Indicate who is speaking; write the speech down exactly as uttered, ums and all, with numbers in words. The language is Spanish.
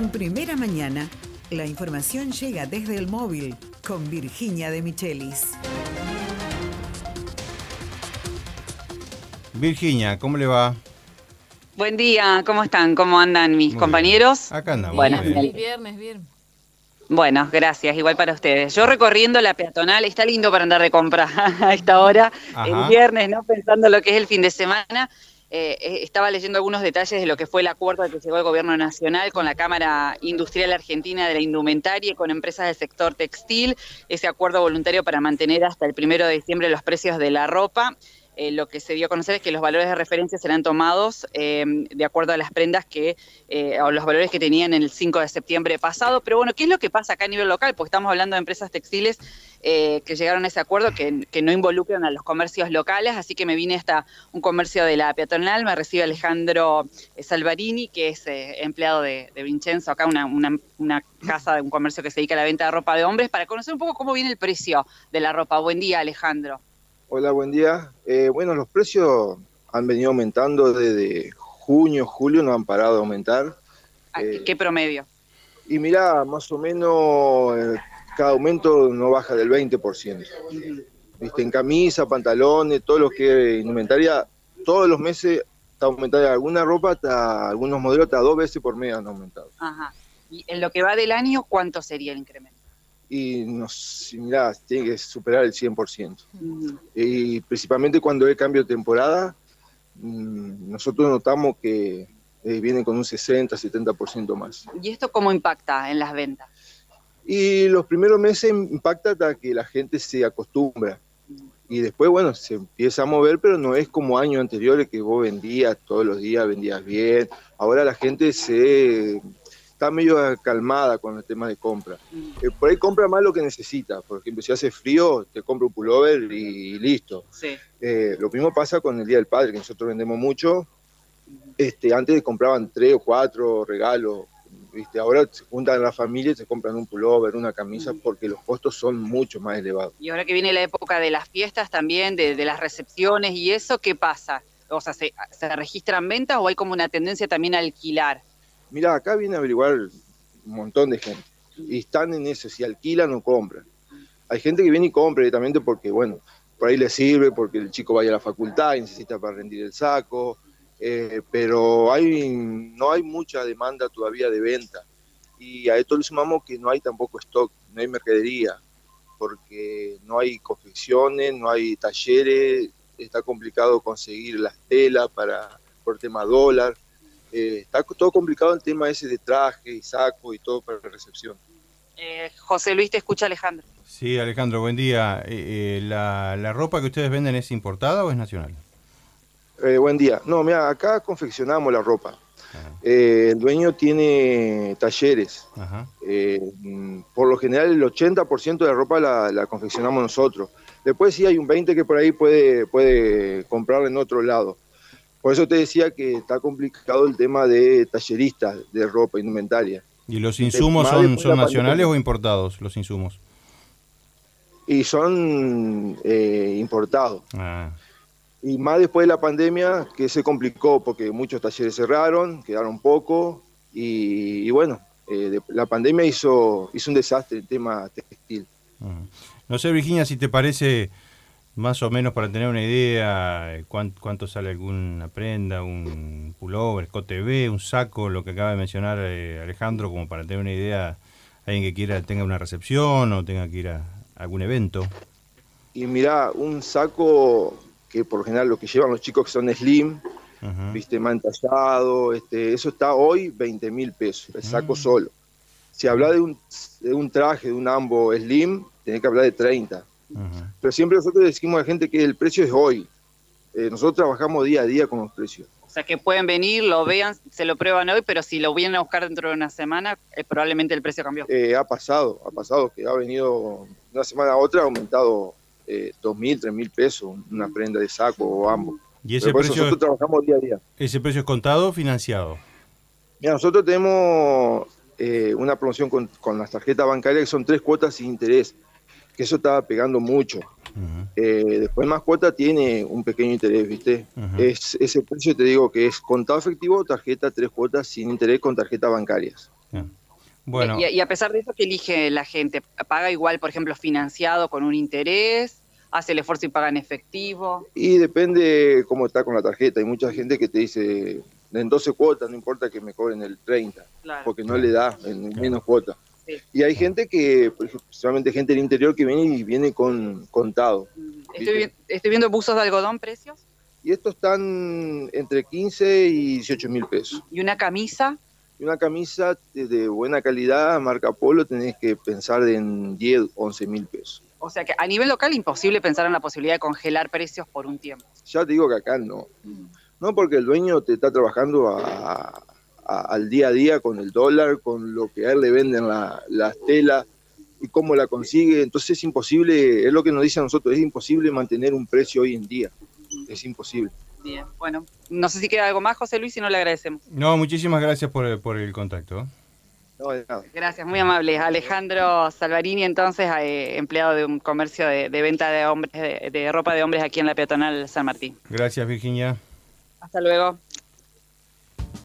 Speaker 1: En Primera Mañana, la información llega desde el móvil con Virginia de Michelis.
Speaker 2: Virginia, ¿cómo le va?
Speaker 3: Buen día, ¿cómo están? ¿Cómo andan mis
Speaker 2: Muy
Speaker 3: compañeros?
Speaker 2: bien. Acá andamos.
Speaker 3: Bueno,
Speaker 2: muy bien.
Speaker 4: Viernes, bien.
Speaker 3: Bueno, gracias, igual para ustedes. Yo recorriendo la peatonal, está lindo para andar de compra a esta hora,
Speaker 2: Ajá.
Speaker 3: el viernes, ¿no? Pensando lo que es el fin de semana. Eh, estaba leyendo algunos detalles de lo que fue el acuerdo al que llegó el Gobierno Nacional con la Cámara Industrial Argentina de la Indumentaria y con empresas del sector textil, ese acuerdo voluntario para mantener hasta el primero de diciembre los precios de la ropa. Eh, lo que se dio a conocer es que los valores de referencia serán tomados eh, de acuerdo a las prendas que, eh, o los valores que tenían en el cinco de septiembre pasado. Pero bueno, ¿qué es lo que pasa acá a nivel local? Porque estamos hablando de empresas textiles eh, que llegaron a ese acuerdo que, que no involucran a los comercios locales, así que me vine hasta un comercio de la peatonal, me recibe Alejandro Salvarini, que es eh, empleado de, de Vincenzo, acá una, una, una casa de un comercio que se dedica a la venta de ropa de hombres, para conocer un poco cómo viene el precio de la ropa. Buen día, Alejandro.
Speaker 5: Hola, buen día. Eh, bueno, los precios han venido aumentando desde junio, julio, no han parado de aumentar.
Speaker 3: Eh, ¿Qué promedio?
Speaker 5: Y mirá, más o menos eh, cada aumento no baja del veinte por ciento. Uh-huh. ¿Viste? En camisa, pantalones, todo lo que es indumentaria, todos los meses está aumentando. Alguna ropa, hasta, algunos modelos hasta dos veces por mes han aumentado.
Speaker 3: Ajá. ¿Y en lo que va del año, cuánto sería el incremento?
Speaker 5: Y nos, mirá, tiene que superar el cien por ciento. Uh-huh. Y principalmente cuando hay cambio de temporada, mmm, nosotros notamos que eh, vienen con un sesenta, setenta por ciento más.
Speaker 3: ¿Y esto cómo impacta en las ventas?
Speaker 5: Y los primeros meses impacta hasta que la gente se acostumbra. Uh-huh. Y después, bueno, se empieza a mover, pero no es como años anteriores que vos vendías todos los días, vendías bien. Ahora la gente se... está medio calmada con el tema de compra. Eh, por ahí compra más lo que necesita. Por ejemplo, si hace frío, te compra un pullover y, y listo.
Speaker 3: Sí.
Speaker 5: Eh, lo mismo pasa con el Día del Padre, que nosotros vendemos mucho. Este, antes compraban tres o cuatro regalos. ¿Viste? Ahora se juntan las familias y se compran un pullover, una camisa, porque los costos son mucho más elevados.
Speaker 3: Y ahora que viene la época de las fiestas también, de, de las recepciones y eso, ¿qué pasa? O sea, ¿se, ¿se registran ventas o hay como una tendencia también a alquilar?
Speaker 5: Mirá, acá viene a averiguar un montón de gente. Y están en eso, si alquilan o compran. Hay gente que viene y compra directamente porque, bueno, por ahí le sirve, porque el chico vaya a la facultad y necesita para rendir el saco. Eh, pero hay, no hay mucha demanda todavía de venta. Y a esto le sumamos que no hay tampoco stock, no hay mercadería, porque no hay confecciones, no hay talleres, está complicado conseguir las telas para, por tema dólar. Eh, está todo complicado el tema ese de traje y saco y todo para la recepción.
Speaker 3: Eh, José Luis, te escucha Alejandro.
Speaker 2: Sí, Alejandro, buen día. Eh, eh, la, ¿La ropa que ustedes venden es importada o es nacional?
Speaker 5: Eh, buen día. No, mira, acá confeccionamos la ropa. Eh, el dueño tiene talleres. Eh, por lo general el ochenta por ciento de la ropa la, la confeccionamos nosotros. Después sí hay un veinte por ciento que por ahí puede, puede comprarla en otro lado. Por eso te decía que está complicado el tema de talleristas de ropa, indumentaria.
Speaker 2: ¿Y los insumos son, son nacionales o importados, los insumos?
Speaker 5: Y son eh, importados.
Speaker 2: Ah.
Speaker 5: Y más después de la pandemia, que se complicó porque muchos talleres cerraron, quedaron pocos. Y, y bueno, eh, de, la pandemia hizo, hizo un desastre el tema textil.
Speaker 2: Uh-huh. No sé, Virginia, si te parece... Más o menos para tener una idea, ¿cuánto, cuánto sale alguna prenda, un pullover, escote B, un saco, lo que acaba de mencionar eh, Alejandro, como para tener una idea, alguien que quiera tenga una recepción o tenga que ir a, a algún evento?
Speaker 5: Y mirá, un saco que por lo general lo que llevan los chicos que son slim, uh-huh. viste, mantallado, este, eso está hoy veinte mil pesos, el saco uh-huh. solo. Si habla de un, de un traje, de un ambo slim, tenés que hablar de treinta. Uh-huh. Pero siempre nosotros decimos a la gente que el precio es hoy. Eh, nosotros trabajamos día a día con los precios.
Speaker 3: O sea, que pueden venir, lo vean, se lo prueban hoy, pero si lo vienen a buscar dentro de una semana, eh, probablemente el precio cambió.
Speaker 5: Eh, ha pasado, ha pasado que ha venido de una semana a otra, ha aumentado eh, dos mil, tres mil pesos, una prenda de saco o ambos.
Speaker 2: ¿Y ese precio
Speaker 5: nosotros
Speaker 2: es,
Speaker 5: trabajamos día a día.
Speaker 2: ¿Ese precio es contado o financiado?
Speaker 5: Mira, nosotros tenemos eh, una promoción con, con las tarjetas bancarias que son tres cuotas sin interés, que eso estaba pegando mucho. Uh-huh. Eh, después más cuota tiene un pequeño interés, ¿viste? Uh-huh. Es, ese precio te digo que es contado efectivo, tarjeta, tres cuotas sin interés con tarjetas bancarias.
Speaker 2: Ah. Bueno.
Speaker 3: Y, y a pesar de eso, ¿qué elige la gente? ¿Paga igual, por ejemplo, financiado con un interés? ¿Hace el esfuerzo y paga en efectivo?
Speaker 5: Y depende cómo está con la tarjeta. Hay mucha gente que te dice, en doce cuotas, no importa que me cobren el treinta, claro, porque no le da en claro. menos cuotas. Sí. Y hay gente que, principalmente gente del interior, que viene y viene con contado.
Speaker 3: Estoy, estoy viendo buzos de algodón, ¿precios?
Speaker 5: Y estos están entre quince y dieciocho mil pesos.
Speaker 3: ¿Y una camisa?
Speaker 5: Y una camisa de buena calidad, marca Polo, tenés que pensar en diez, once mil pesos.
Speaker 3: O sea que a nivel local imposible pensar en la posibilidad de congelar precios por un tiempo.
Speaker 5: Ya te digo que acá no. Mm. No, porque el dueño te está trabajando a, a, al día a día con el dólar, con lo que a él le venden la, las telas y cómo la consigue. Entonces es imposible, es lo que nos dice a nosotros, es imposible mantener un precio hoy en día. Es imposible.
Speaker 3: Bien, bueno, no sé si queda algo más, José Luis, si no le agradecemos.
Speaker 2: No, muchísimas gracias por, por el contacto.
Speaker 5: No, de nada.
Speaker 3: Gracias, muy amable. Alejandro Salvarini, entonces, eh, empleado de un comercio de, de venta de hombres, de, de ropa de hombres aquí en la peatonal San Martín.
Speaker 2: Gracias, Virginia.
Speaker 3: Hasta luego.